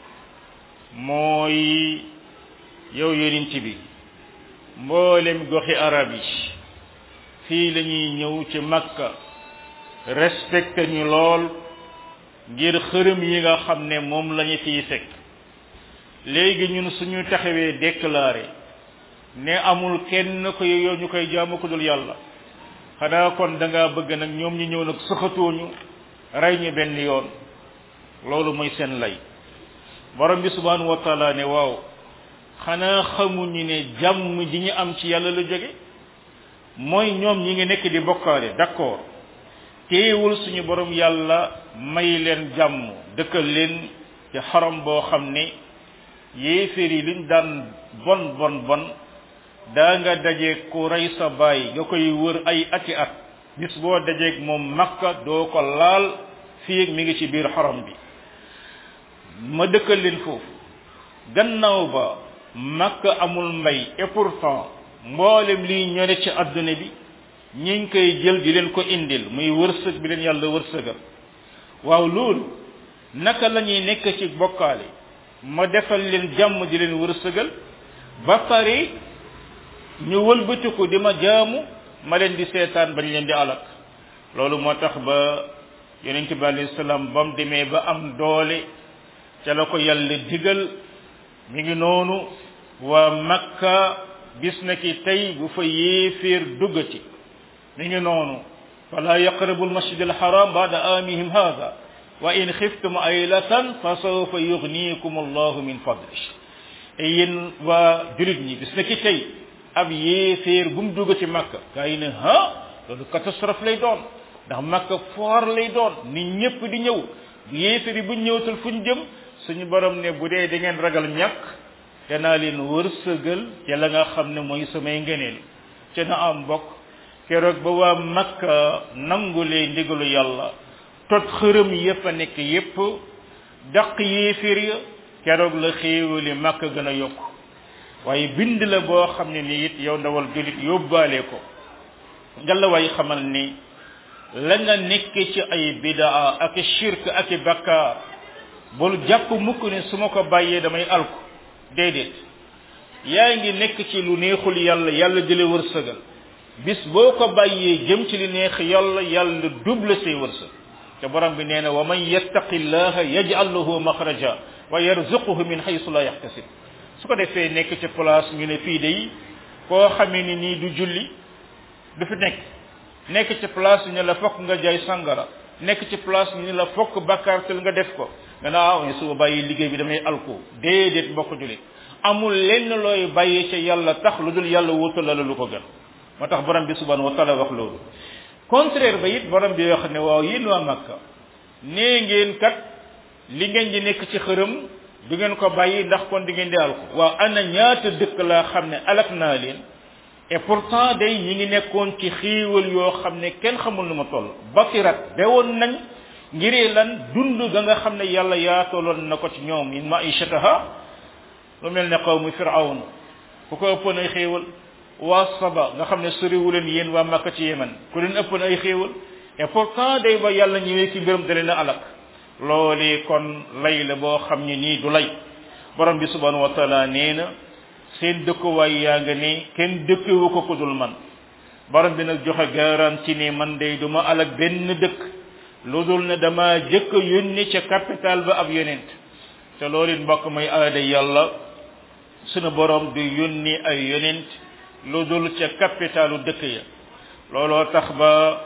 mooy yow yonent bi mboolem goxi arab yi fii la ñuy ñëw ci Makka respecté ñu lool ngir xërëm yi nga xam ne moom la ñu fiy fekk léegi ñun suñu taxawee déclaré ne amul kenn ko yow ñu koy jaamu ko dul yàlla xanaa kon da ngaa bëgg nag ñoom ñu ñëw nag saxatooñu rey ñu benn yoon loolu mooy seen lay borom bi subhanahu wa taala ne waaw xanaa xamuñu ne jàmm ji ñu am ci yàlla la jóge mooy ñoom ñi ngi nekk di bokkaale d'accord teewul suñu borom yàlla may leen jàmm dëkkal leen ci xaram boo xam ne yéeféer yi liñ daan bon bon bon daa nga dajeeg ku rey sa baay nga koy wër ay ati at bis boo dajeeg moom Makka doo ko laal fii ak mi ngi ci biir xaram bi ma dëkkal leen foofu gannaaw ba Makka amul mbay et pourtant mboolem liy ñore ci adduna bi ñi ngi koy jël di leen ko indil muy wërsëg bi leen yàlla wërsëgal waaw loolu naka la ñuy nekk ci bokkaale ma defal leen jàmm di leen wërsëgal ba pare ñu wëlbatiku di ma jaamu ma leen di seetaan bañ leen di alak loolu moo tax ba yonent bi alayhi salaam ba mu demee ba am doole ca la ko yàlla digal mi ngi noonu waa Makka bis na ki tey bu fa yéeféer duggati mi ngi noonu fala yaqrabu almasjid alharam ba'da amihim hadha wa in khiftum aylatan fa sawfa yughnikum allahu min fadlih yéen waa julit ñi bis na ki tey ab yéeféer bu mu dugg ci makka gaa yi ne ha loolu catastrophe lay doon ndax makka foor lay doon nit ñëpp di ñëw yéeféer yi buñ ñëwatul fuñ jëm suñu borom ne bu dee da ngeen ragal ñàkk te naa leen wërsëgal ca la nga xam ne mooy samay ngëneel ca na am mbokk keroog ba waa makka nangulee ndigalu yàlla tot xërëm yépp a nekk yépp daq yéeféer ya keroog la xéewali makka gën a yokk waaye bind la boo xam ne ni it yow ndawal julit yóbbaale ko ngalla waay xamal ni la nga nekk ci ay bidaa ak shirk ak bakkaar bul jàpp mukk ne su ma ko bàyyee damay alku déedéet yaa ngi nekk ci lu neexul yàlla yàlla jële wërsëgal bis boo ko bàyyee jëm ci li neex yàlla yàlla double say wërsëg te borom bi nee na wa man yattaqillaha yaj'al lahu makhraja wa yarzuquhu min haythu la yahtasib su ko defee nekk ci place ñu ne fii day koo xamee ni nii du julli du fi nekk nekk ci place ñu la fokk nga jaay sangara nekk ci place ñu la fokk bakkaartel nga def ko nga naa waaw su bàyyi liggéey bi damay alko déedéet mbokk jullit amul lenn looy bàyyi ca yàlla tax lu dul yàlla wutal la lu ko gën moo tax borom bi subhanahu wa taala wax loolu contraire ba it borom bi wax ne waaw yéen waa Makka nee ngeen kat li ngeen di nekk ci xërëm du ngeen ko bàyyi ndax kon di ngeen di alko waaw ana ñaata dëkk laa xam ne alak naa leen et pourtant day ñi ngi nekkoon ci xiiwal yoo xam ne kenn xamul nu ma toll basirat bewoon nañ ngiree lan dund ga nga xam ne yàlla yaataloon na ko ci ñoom min maishataha lu mel ne qawmu fir'awn ku ko ëppoon ay xéewal waa saba nga xam ne soriwu leen yéen waa Makka ci Yemen ku leen ëppoon ay xéewal et pourtant day ba yàlla ñëwee ci mbiram da leen a alak loolee kon lay la boo xam ne nii du lay borom bi subhanahu wa taala nee na seen dëkkuwaay yaa nga ne kenn dëkkewu ko ku dul man borom bi nag joxe garantie ne man day duma alak benn dëkk lu dul ne dama jëkk yónni ca capital ba ab yonent te loolu it mbokk may aada yàlla sunu borom du yónni ay yonent lu dul ca capitalu dëkk ya looloo tax ba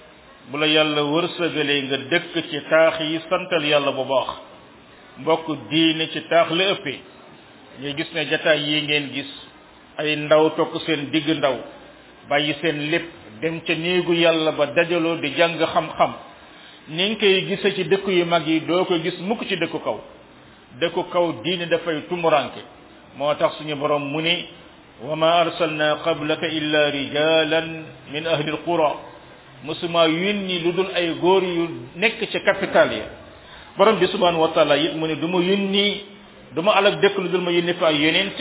bu la yàlla wërsëgalee nga dëkk ci taax yi santal yàlla bu baax mbokk diine ci taax la ëppee ngay gis ne jataay yi ngeen gis ay ndaw tokk seen digg ndaw bàyyi seen lépp dem ca néegu yàlla ba dajaloo di jàng xam-xam ni nga koy gisa ci dëkk yu mag yi doo ko gis mukk ci dëkku kaw dëkku kaw diine dafay tumuranke moo tax suñu borom mu ne wa ma arsalna qablaka illa rijalan min ahli alqura musuma yónni lu dul ay góor yu nekk ca capital ya borom bi subhanahu wa taala it mu ne du ma yónni du ma alak dëkk lu dul ma yónni fa ay yonent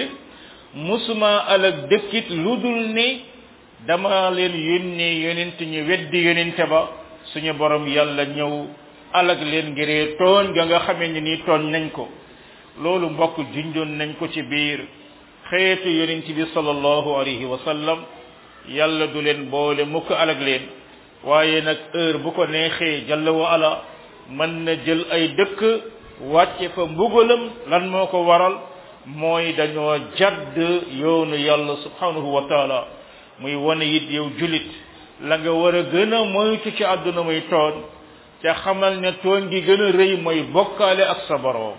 musuma alak dëkkit lu dul ne dama leen yónni yonent ñu weddi yonente ba suñu borom yàlla ñëw alak leen ngiree tooñ ga nga xamee ni nii tooñ nañ ko loolu mbokk junjoon nañ ko ci biir xeetu yonent bi sallallahu alayhi wa sallam yàlla du leen boole mukk alak leen waaye nag heure bu ko neexee jalla wa ala mën na jël ay dëkk wàcce fa mbugalam lan moo ko waral mooy dañoo jadd yoonu yàlla subhanahu wa taala muy wane it yow julit la nga war a gën a moytu ci àdduna muy tooñ te xamal ne tooñ gi gën a rëy mooy bokkaale ak sa boroom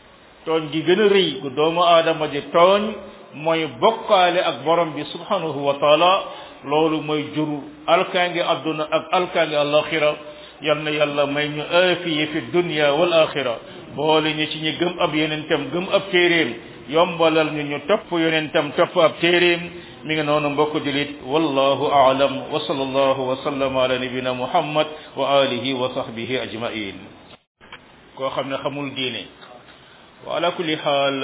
tooñ gi gën a rëy gu doomu aadama di tooñ mooy bokkaale ak borom bi subhanahu wa taala loolu mooy jur alkaange àdduna ak alkaange alaxira yal na yàlla may ñu aafiye fi dunya wal axira boole ñu ci ñi gëm ab yonentam gëm ab téeréem yombalal ñu ñu topp yonentam topp ab téeréem mi ngi noonu mbokk julit wallahu a'lam wa sallallahu wa sallam ala nabina muhammad wa alihi wa sahbihi ajma'in koo xam ne xamul diine wa ala kulli xaal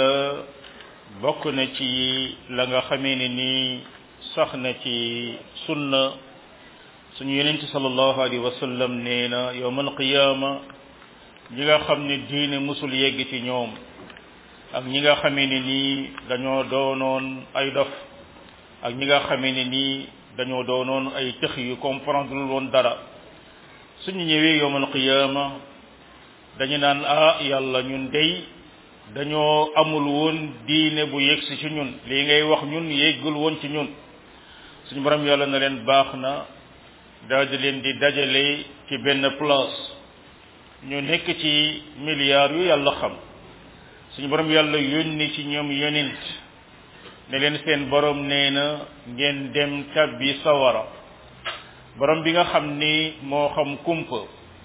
bokk na ci la nga xamee ne nii sax na ci sunna suñu yonent sallallahu alayhi wa sallam nee na yawmal qiyaama ñi nga xam ne diine musul yegg ci ñoom ak ñi nga xamee ne nii dañoo doonoon ay dof ak ñi nga xamee ne nii dañoo doonoon ay tëx yu comprendre woon dara suñu ñëwee yawmal qiyaama dañu naan ah yàlla ñun dey dañoo amul woon diine bu yegsi ci ñun lii ngay wax ñun yeggul woon ci ñun suñu borom yàlla na leen baax na daal di leen di dajale ci benn place ñu nekk ci milliards yu yàlla xam suñu borom yàlla yónni ci ñoom yonent ne leen seen borom nee na ngeen dem tabbi sawara borom bi nga xam ni moo xam kumpa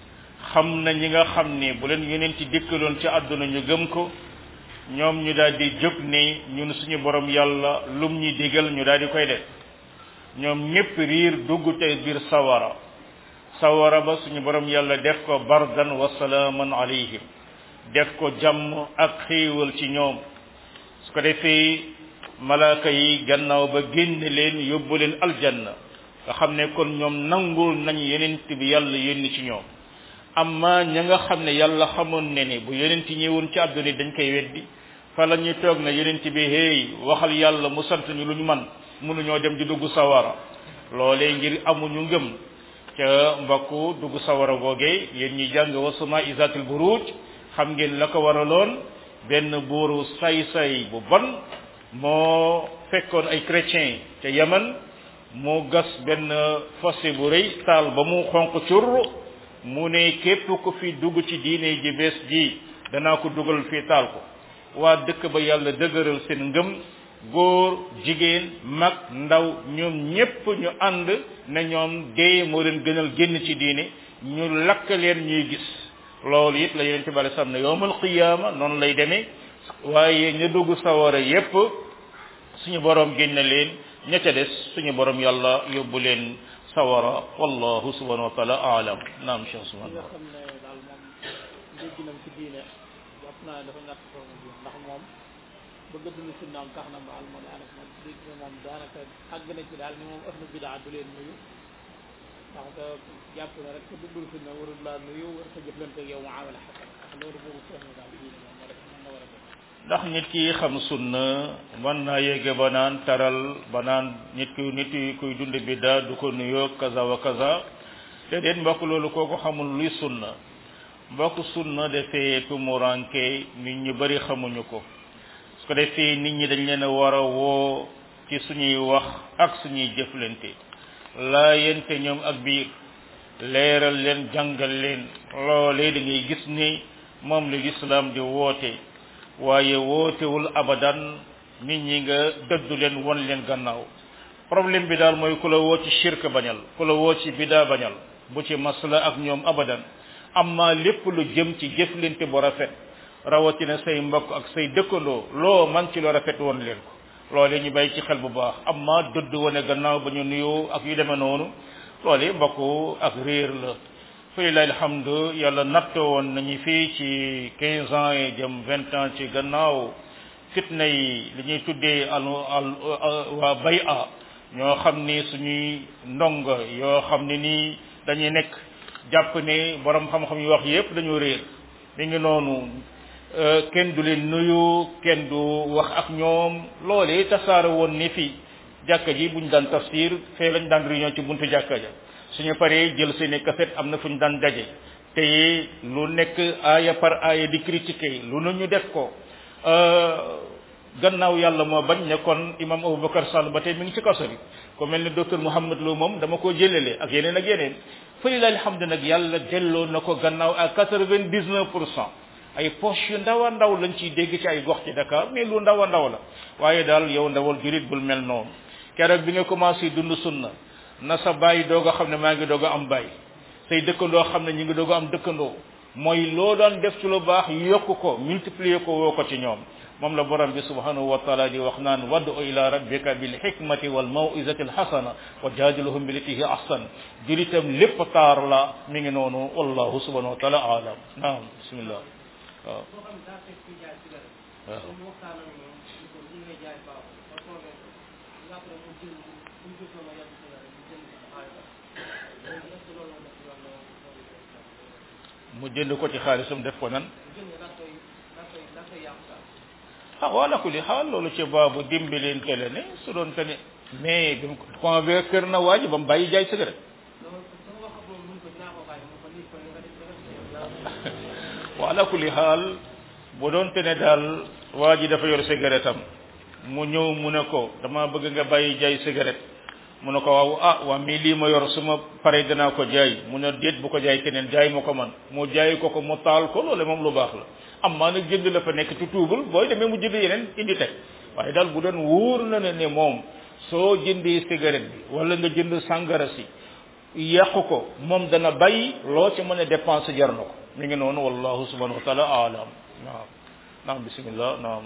xam na ñi nga xam ni bu leen yonent ci dikkaloon ci àdduna ñu gëm ko ñoom ñu daal di jóg ne ñun suñu borom yàlla lum ñi digal ñu daal di koy def ñoom ñépp riir dugg tey biir sawara sawara ba suñu borom yàlla def ko bardan wa salaaman alayhim def ko jàmm ak xéewal ci ñoom su ko defee malaaka yi gannaaw ba génne leen yóbbu leen aljanna nga xam ne kon ñoom nangul nañ yonent bi yàlla yónni ci ñoom amma ña nga xam ne yàlla xamoon ne ne bu yonent ñëwoon ci àdduna dañ koy weddi fa la ñuy toog na yonent bi hey waxal yàlla mu sant ñu lu ñu man mënuñoo dem di dugg sawara loolee ngir amuñu ngëm ca mbokku dugg sawara googee yéen ñi jàng wa sama isatil buruj xam ngeen la ko waraloon benn buuru say-say bu bon moo fekkoon ay chrétien ca Yaman moo gas benn fossé bu rëy taal ba mu xonq cur mu ne képp ku fi dugg ci diine ji bees ji danaa ko dugal fii taal ko waa dëkk ba yàlla dëgëral seen ngëm góor jigéen mag ndaw ñoom ñépp ñu ànd ne ñoom dee moo leen gënal génn ci diine ñu lakk leen ñuy gis loolu it la yonent bi sallallahu alayhi wasallam ne yawmal qiyaama noonu lay demee waaye ña dugg sawara yépp suñu borom génne leen ña ca des suñu borom yàlla yóbbu leen sawara wallahu subhanahu wa ta'ala a'lam naam cheikh subhanahu nga xam ne daal moom dégginam ci diine jàpp naa ne dafa ñàkk foofu bi ndax moom bëgg dund sunnaam tax na mbaal moo daanaka moom dégg na moom daanaka àgg na ci daal ni moom ahlu bidaa du leen nuyu ndax que jàpp na rek ko duggul sunna warul laa nuyu war sa jëflante ak yow muamala xasan ndax loolu boobu seen daal diine moom moo def mën na war a def ndax nit ki xam sunna mën naa yegge ba naan taral ba naan nit ki nit yi kuy dund biddaa du ko nuyoo kaza wa kaza te déet mbokk loolu kooku xamul luy sunna mbokk sunna dafee tumuranke nit ñu bari xamuñu ko su ko defee nit ñi dañ leen a war a woo ci suñuy wax ak suñuy jëflante laa yente ñoom ak biir leeral leen jàngal leen loolee da ngay gis ni moom la lislaam di woote waaye wootewul abadan nit ñi nga dëddu leen won leen gannaaw problème bi daal mooy ku la woo ci shirk bañal ku la woo ci bidaa bañal bu ci masla ak ñoom abadan amma lépp lu jëm ci jëflante bu rafet rawatina say mbokk ak say dëkkandoo loo man ci lu rafet won leen ko loolee ñu bàyyi ci xel bu baax amma dëdd wane gannaaw ba ñu nuyoo ak yu demee noonu loolee mbokk ak réer la fa lillahi alhamdu yàlla nattoo woon nañu fii ci quinze ans yi jëm vingt ans ci gannaaw fitna yi li ñuy tuddee al al waa bay a ñoo xam ni suñuy ndongo yoo xam ne nii dañuy nekk jàpp ne borom xam-xam yi wax yépp dañoo réer mi ngi noonu kenn du leen nuyu kenn du wax ak ñoom loolee tasaare woon ni fii jàkka ji buñ daan tafsir fee lañ daan réunion ci buntu jàkka ja suñu paree jël seeni cassette am na fu ñu daan daje te lu nekk aaya par aaya di critiquer lu nu ñu def ko gannaaw yàlla moo bañ ne kon imam Aboubacar Sall ba tey mi ngi ci kaso bi ko mel ni docteur Mouhamed Lo moom dama koo jëlale ak yeneen ak yeneen fa lillahi alhamdu nag yàlla delloo na ko gannaaw à quatre-vingt-dix-neuf pour cent ay poche yu ndaw a ndaw lañ ciy dégg ci ay gox ci Dakar mais lu ndaw a ndaw la waaye daal yow ndawal jurit bul mel noonu keroog bi nga commencé dund sunna na sa bàyyi doog a xam ne maa ngi doog a am bàyyi say dëkkandoo xam ne ñu ngi doog a am dëkkandoo mooy loo daan def ci lu baax yokk ko multiplier ko woo ko ci ñoom moom la borom bi subhanahu wa taala di wax naan wad'u ila rabbika bil hikmati wal maw'izati al hasana wa jadiluhum billati hi ahsan juritam lépp taar la mi ngi noonu wallahu subhanahu wa taala alam naam bismillah waaw mu jënd ko ci xaalisam def ko nan ah wala ku li xaal loolu ci baabu dimbalante la ne su doon te ne mais bi mu convaincre na waa ji ba mu bàyyi jaay cigarette wala ku li xaal bu doon te ne daal waa ji dafa yor cigarette am mu ñëw mu ne ko dama bëgg nga bàyyi jaay cigarette mu ne ko waaw ah waa mii lii ma yor su ma pare danaa ko jaay mu ne déet bu ko jaay keneen jaay ma ko man mu jaay ko ko mu taal ko loole moom lu baax la am maa nag jënd la fa nekk tu tuubul booy demee mu jënd yeneen indi teg waaye daal bu doon wóor na ne ne moom soo jëndee cigarette bi wala nga jënd sàngara si yàqu ko moom dana bàyyi loo ci mën a dépenser jar na ko mi ngi noonu wallahu subhanahu wa taala alam naam naam bismillah naam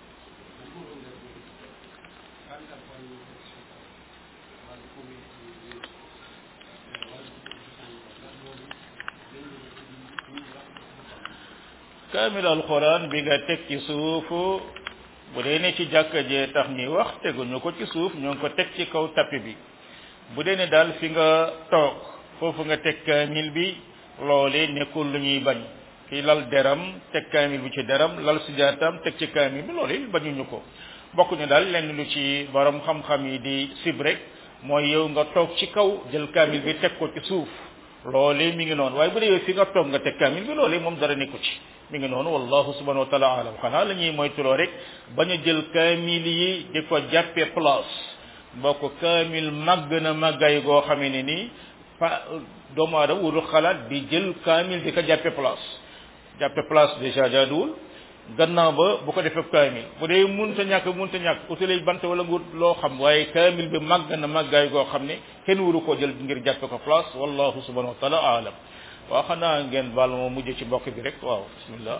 kaamil alquran bi nga teg ci suuf bu dee ne ci jàkka jee tax ñuy wax teguñu ko ci suuf ñoo ngi ko teg ci kaw tapis bi bu dee ne daal fi nga toog foofu nga teg kaamil bi loole nekkul lu ñuy bañ ki lal deram teg kaamil bi ci deram lal sujaatam teg ci kaamil bi loole bañuñu ko bokkuñu daal lenn lu ci borom xam-xam yi di sib rek mooy yow nga toog ci kaw jël kaamil bi teg ko ci suuf loole mi ngi noonu waaye bu dee yow fi nga toog nga teg kaamil bi loole moom dara nekku ci mi ngi noonu wallahu subhanahu wa taala alam xanaa la ñuy moytuloo rek bañ a jël kaamil yi di ko jàppee place mbokk kaamil màgg na màggaay goo xamee ne nii fa doomu aadama wurul xalaat di jël kaamil di ko jàppee place jàppee place déjà jaaduwul gannaaw ba bu ko defee kaamil bu dee munta ñàkk munta ñàkk utalay bant wala ngu loo xam waaye kaamil bi màgg na màggaay goo xam ne kenn wuru koo jël ngir jàppe ko place wallahu subhanahu wa taala alam waaw xanaa ngeen baal moo mujj ci mbokk bi rek waaw bismillah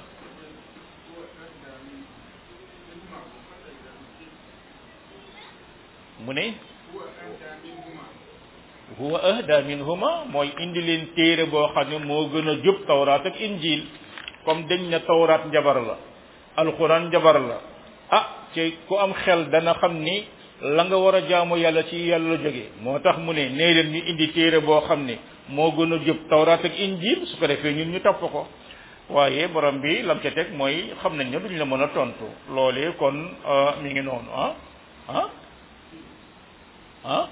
mu ne huwa ahda minhuma mooy indi leen téere boo xam ne moo gën a jub tawraat ak injil comme dañ na tawraat njabar la alquran njabar la ah ci ku am xel dana xam ni la nga war a jaamu yàlla ci yàlla jóge moo tax mu ne nee leen ñu indi téere boo xam ne moo gën a jub tawraat ak injil su ko defee ñun ñu topp ko waaye borom bi lam ca teg mooy xam nañ ne duñ la mën a tontu loolee kon mi ngi noonu ah ah ah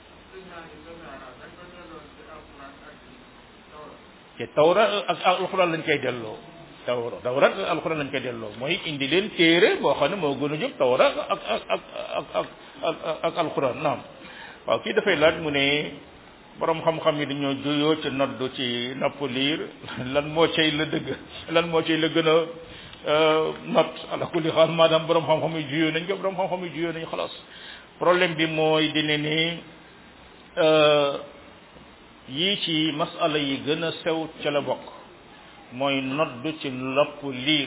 te tawra ak alxuraan lañ koy delloo tawra tawra ak alxuraan lañ koy delloo mooy indi leen téere boo xam ne moo gën a jub tawra ak ak ak ak ak ak alxuraan naam waaw kii dafay laaj mu ne borom xam-xam yi dañoo juyoo ci noddu ci napp liir lan moo cay la dëgg lan moo cay la gën a not ala kulli xaal maanaam borom xam-xam yi juyoo nañ ko borom xam-xam yi juyoo nañ xalaas problème bi mooy dine ni yii ci masala yi gën a sew ca la bokk mooy noddu ci nopp liir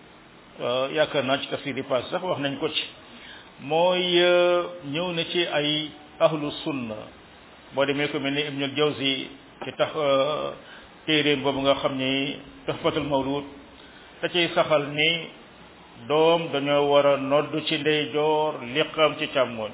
yaakaar naa ci tafsir yi pass sax wax nañ ko ci mooy ñëw na ci ay ahlu sunna boo demee ko mel ni Ibnul Jawzi ci tax téeréem boobu nga xam ni Tuhfatul Mawlud da cay saxal ni doom dañoo war a noddu ci ndeyjoor liqam ci càmmoñ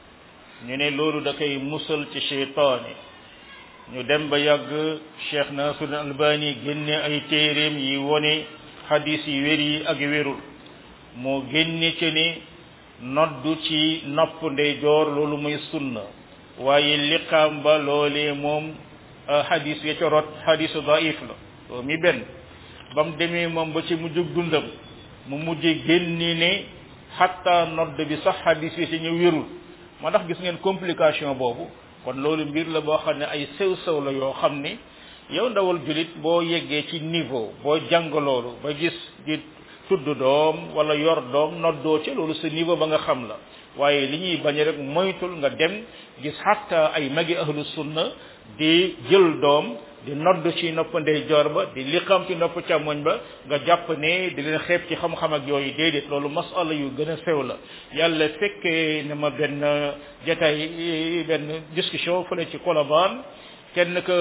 ñu ne loolu da koy musal ci sheytaani ñu dem ba yàgg Cheikh Nasruddin Albani génne ay téeréem yi wone hadis yi wér yi ak wérul moo génne ci ni noddu ci nopp ndeyjoor loolu muy sunna waaye liqaam ba loolee moom hadis ya ca rot hadisu daif la loolu mi benn ba mu demee moom ba ci mujjug dundam mu mujj génni ne xatta nodd bi sax hadis yi ci ñu wérul moo tax gis ngeen complication boobu kon loolu mbir la boo xam ne ay sew-sew la yoo xam ne yow ndawal julit boo yeggee ci niveau boo jàng loolu ba gis di tudd doom wala yor doom noddoo ci loolu sa niveau ba nga xam la waaye li ñuy bañ rek moytul nga dem gis xatta ay magi ahlu sunna di jël doom di nodd ci nopp ndeyjoor ba di liqam ci nopp càmmoñ ba nga jàpp ne di leen xeeb ci xam-xam ak yooyu déedéet loolu masala yu gën a sew la yàlla fekkee ne ma benn jataay benn discussion fële ci Colobane kenn ka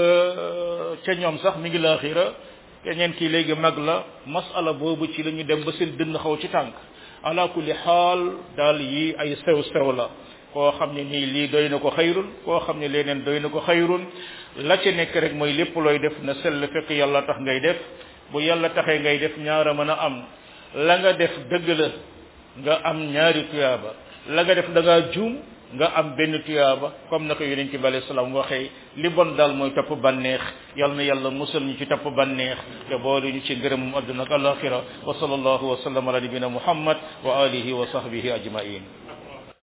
ca ñoom sax mi ngi laaxira keneen kii léegi mag la masala boobu ci la ñu dem ba seen dënn xaw ci tànk ala kulli xaal daal yi ay sew sew la koo xam ne nii lii doy na ko xayrun koo xam ne leneen doy na ko xayrun la ca nekk rek mooy lépp looy def na sell fekk yàlla tax ngay def bu yàlla taxee ngay def ñaara mën a am la nga def dëgg la nga am ñaari tuyaaba la nga def da ngaa juum nga am benn tuyaaba comme na ko yonent bi alayhi salaam waxee li bon daal mooy topp bànneex yal na yàlla musal ñu ci topp bànneex te boole ñu ci ngërëmum àdduna ak alaxira wa sallallahu wa sallam ala nabina muhammad wa alihi wa sahbihi ajmain